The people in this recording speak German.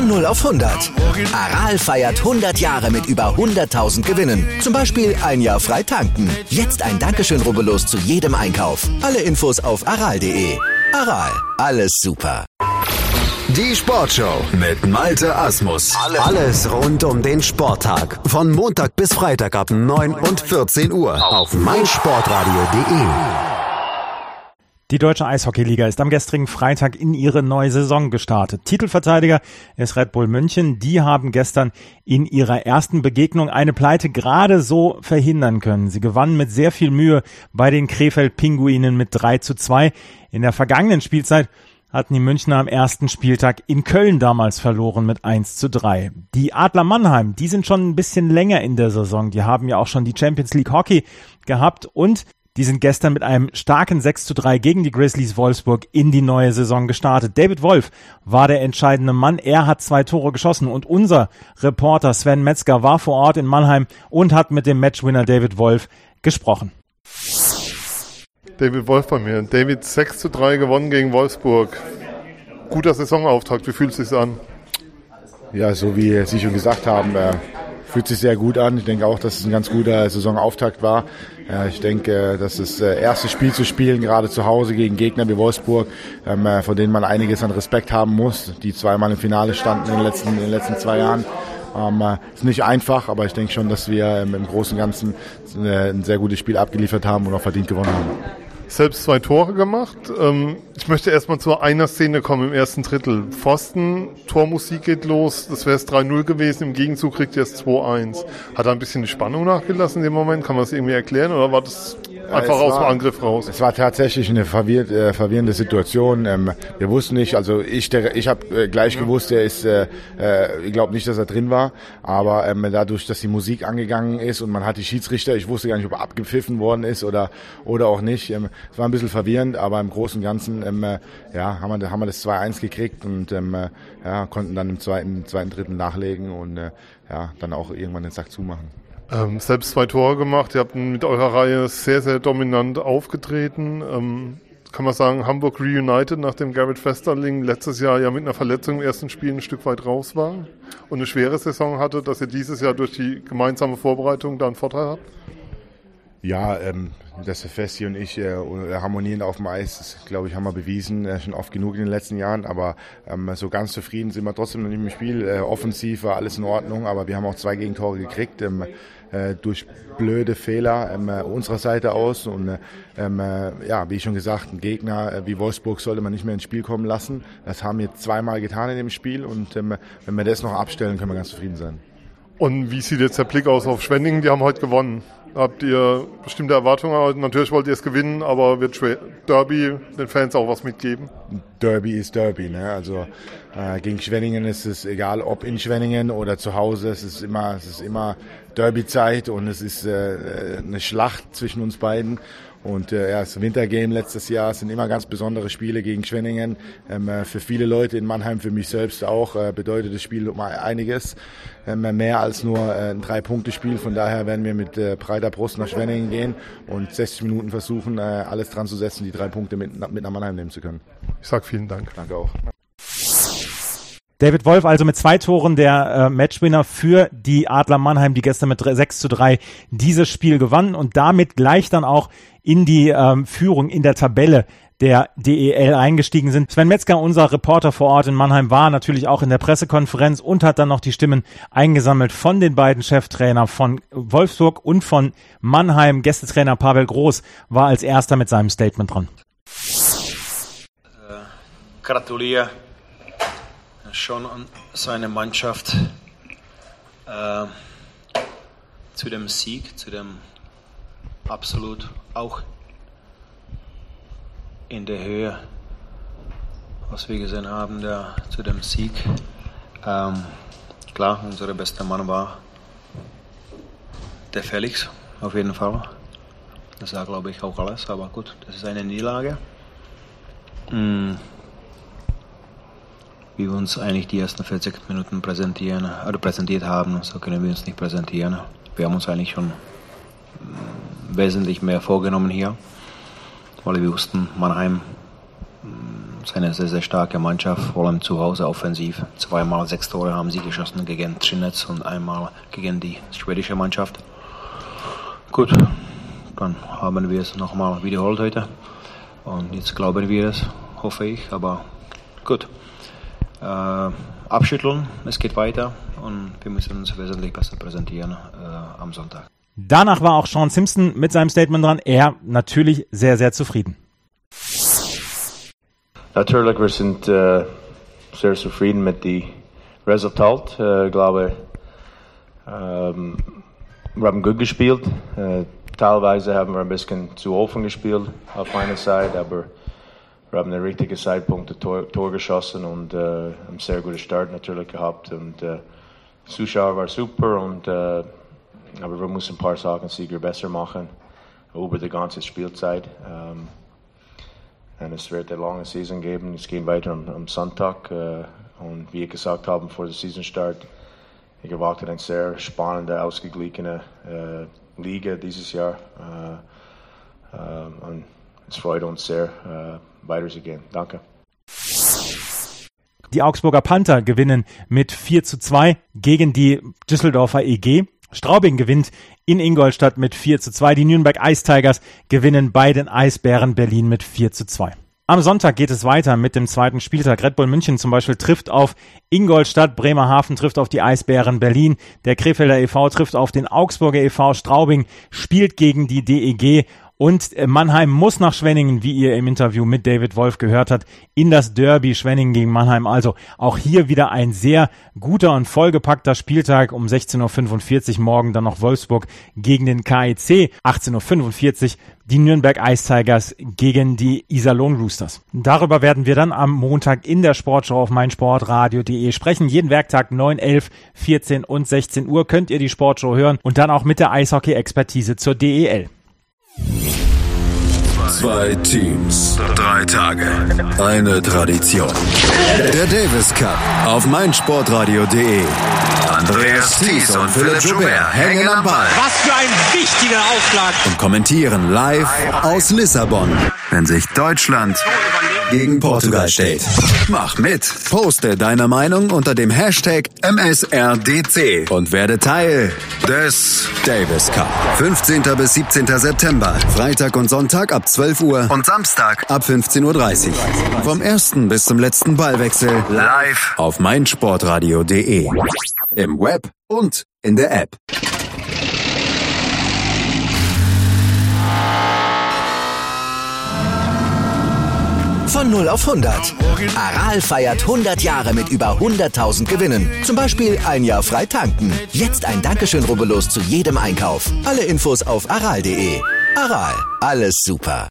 Von 0 auf 100. Aral feiert 100 Jahre mit über 100.000 Gewinnen. Zum Beispiel ein Jahr frei tanken. Jetzt ein Dankeschön, rubbellos zu jedem Einkauf. Alle Infos auf aral.de. Aral, alles super. Die Sportshow mit Malte Asmus. Alles rund um den Sporttag. Von Montag bis Freitag ab 9 und 14 Uhr auf meinsportradio.de. Die Deutsche Eishockeyliga ist am gestrigen Freitag in ihre neue Saison gestartet. Titelverteidiger ist Red Bull München. Die haben gestern in ihrer ersten Begegnung eine Pleite gerade so verhindern können. Sie gewannen mit sehr viel Mühe bei den Krefeld-Pinguinen mit 3:2. In der vergangenen Spielzeit hatten die Münchner am ersten Spieltag in Köln damals verloren mit 1:3. Die Adler Mannheim, die sind schon ein bisschen länger in der Saison. Die haben ja auch schon die Champions League Hockey gehabt und die sind gestern mit einem starken 6:3 gegen die Grizzlies Wolfsburg in die neue Saison gestartet. David Wolf war der entscheidende Mann. Er hat 2 Tore geschossen und unser Reporter Sven Metzger war vor Ort in Mannheim und hat mit dem Matchwinner David Wolf gesprochen. David Wolf bei mir. David 6:3 gewonnen gegen Wolfsburg. Guter Saisonauftakt. Wie fühlt es sich an? Ja, so wie Sie schon gesagt haben, fühlt sich sehr gut an. Ich denke auch, dass es ein ganz guter Saisonauftakt war. Ich denke, dass das erste Spiel zu spielen, gerade zu Hause gegen Gegner wie Wolfsburg, von denen man einiges an Respekt haben muss, die zweimal im Finale standen in den letzten 2 Jahren. Ist nicht einfach, aber ich denke schon, dass wir im Großen und Ganzen ein sehr gutes Spiel abgeliefert haben und auch verdient gewonnen haben. Selbst 2 Tore gemacht. Ich möchte erstmal zu einer Szene kommen im ersten Drittel. Pfosten, Tormusik geht los, das wäre es 3:0 gewesen, im Gegenzug kriegt ihr es 2:1. Hat er ein bisschen die Spannung nachgelassen in dem Moment? Kann man das irgendwie erklären oder war das einfach aus dem Angriff raus? Es war tatsächlich eine verwirrende Situation. Wir wussten nicht, also ich habe gleich gewusst, ich glaube nicht, dass er drin war, aber dadurch, dass die Musik angegangen ist und man hat die Schiedsrichter, ich wusste gar nicht, ob er abgepfiffen worden ist oder auch nicht. Es war ein bisschen verwirrend, aber im Großen und Ganzen haben wir das 2:1 gekriegt und konnten dann im zweiten Drittel nachlegen und dann auch irgendwann den Sack zumachen. Selbst 2 Tore gemacht, ihr habt mit eurer Reihe sehr, sehr dominant aufgetreten. Kann man sagen, Hamburg reunited, nachdem Garrett Festerling letztes Jahr ja mit einer Verletzung im ersten Spiel ein Stück weit raus war und eine schwere Saison hatte, dass ihr dieses Jahr durch die gemeinsame Vorbereitung da einen Vorteil habt? Ja, dass Festi und ich harmonieren auf dem Eis, das, glaube ich, haben wir bewiesen, schon oft genug in den letzten Jahren, aber so ganz zufrieden sind wir trotzdem noch nicht im Spiel. Offensiv war alles in Ordnung, aber wir haben auch 2 Gegentore gekriegt, durch blöde Fehler unserer Seite aus und wie schon gesagt, einen Gegner wie Wolfsburg sollte man nicht mehr ins Spiel kommen lassen. Das haben wir 2-mal getan in dem Spiel und wenn wir das noch abstellen, können wir ganz zufrieden sein. Und wie sieht jetzt der Blick aus auf Schwenningen? Die haben heute gewonnen. Habt ihr bestimmte Erwartungen? Natürlich wollt ihr es gewinnen, aber wird Derby den Fans auch was mitgeben? Derby ist Derby, ne? Also gegen Schwenningen ist es egal, ob in Schwenningen oder zu Hause. Es ist immer Derby-Zeit und es ist eine Schlacht zwischen uns beiden. Und das Wintergame letztes Jahr sind immer ganz besondere Spiele gegen Schwenningen. Für viele Leute in Mannheim, für mich selbst auch, bedeutet das Spiel mal einiges. Mehr als nur ein 3-Punkte-Spiel. Von daher werden wir mit breiter Brust nach Schwenningen gehen und 60 Minuten versuchen, alles dran zu setzen, die 3 Punkte mit nach Mannheim nehmen zu können. Ich sage vielen Dank. Danke auch. David Wolf also mit 2 Toren der Matchwinner für die Adler Mannheim, die gestern mit 6:3 dieses Spiel gewannen und damit gleich dann auch in die Führung in der Tabelle der DEL eingestiegen sind. Sven Metzger, unser Reporter vor Ort in Mannheim, war natürlich auch in der Pressekonferenz und hat dann noch die Stimmen eingesammelt von den beiden Cheftrainern von Wolfsburg und von Mannheim. Gästetrainer Pavel Groß war als erster mit seinem Statement dran. Gratuliere schon an seine Mannschaft zu dem Sieg, zu dem absolut auch in der Höhe, was wir gesehen haben, zu dem Sieg. Klar, unser bester Mann war der Felix, auf jeden Fall. Das war, glaube ich, auch alles, aber gut, das ist eine Niederlage. Wie wir uns eigentlich die ersten 40 Minuten präsentiert haben, so können wir uns nicht präsentieren. Wir haben uns eigentlich schon wesentlich mehr vorgenommen hier, weil wir wussten, Mannheim ist eine sehr, sehr starke Mannschaft, vor allem zu Hause offensiv. 2-mal 6 Tore haben sie geschossen gegen Trinec und einmal gegen die schwedische Mannschaft. Gut, dann haben wir es nochmal wiederholt heute. Und jetzt glauben wir es, hoffe ich. Aber gut, abschütteln, es geht weiter und wir müssen uns wesentlich besser präsentieren am Sonntag. Danach war auch Sean Simpson mit seinem Statement dran. Er natürlich sehr, sehr zufrieden. Natürlich, wir sind sehr zufrieden mit dem Resultat. Ich glaube, wir haben gut gespielt. Teilweise haben wir ein bisschen zu offen gespielt auf meiner Seite, aber wir haben den richtigen Zeitpunkt Tor geschossen und einen sehr guten Start natürlich gehabt. Und Zuschauer war super, aber wir müssen ein paar Sachen sicher besser machen über die ganze Spielzeit. Und es wird eine lange Saison geben. Es geht weiter am Sonntag. Und wie ich gesagt habe vor der Saisonstart, ich erwarte eine sehr spannende, ausgeglichene Liga dieses Jahr. Und es freut uns sehr, weiterzugehen. Danke. Die Augsburger Panther gewinnen mit 4:2 gegen die Düsseldorfer EG. Straubing gewinnt in Ingolstadt mit 4:2. Die Nürnberg Ice Tigers gewinnen bei den Eisbären Berlin mit 4:2. Am Sonntag geht es weiter mit dem zweiten Spieltag. Red Bull München zum Beispiel trifft auf Ingolstadt, Bremerhaven trifft auf die Eisbären Berlin, der Krefelder e.V. trifft auf den Augsburger e.V., Straubing spielt gegen die DEG und Mannheim muss nach Schwenningen, wie ihr im Interview mit David Wolf gehört habt, in das Derby Schwenningen gegen Mannheim. Also auch hier wieder ein sehr guter und vollgepackter Spieltag. Um 16:45 Uhr morgen dann noch Wolfsburg gegen den KEC. 18:45 Uhr die Nürnberg Ice Tigers gegen die Iserlohn Roosters. Darüber werden wir dann am Montag in der Sportshow auf meinsportradio.de sprechen. Jeden Werktag 9, 11, 14 und 16 Uhr könnt ihr die Sportshow hören und dann auch mit der Eishockey-Expertise zur DEL. 2 Teams, 3 Tage, eine Tradition. Der Davis Cup auf meinsportradio.de. Andreas Thies und Philipp Joubert hängen am Ball. Was für ein wichtiger Aufschlag. Und kommentieren live aus Lissabon, wenn sich Deutschland gegen Portugal steht. Mach mit. Poste deine Meinung unter dem Hashtag MSRDC und werde Teil des Davis Cup. 15. bis 17. September. Freitag und Sonntag ab 12 Uhr und Samstag ab 15:30 Uhr. Vom ersten bis zum letzten Ballwechsel live auf meinsportradio.de. Im Web und in der App. Von 0 auf 100. Aral feiert 100 Jahre mit über 100.000 Gewinnen. Zum Beispiel ein Jahr frei tanken. Jetzt ein Dankeschön, rubbellos zu jedem Einkauf. Alle Infos auf aral.de. Aral, alles super.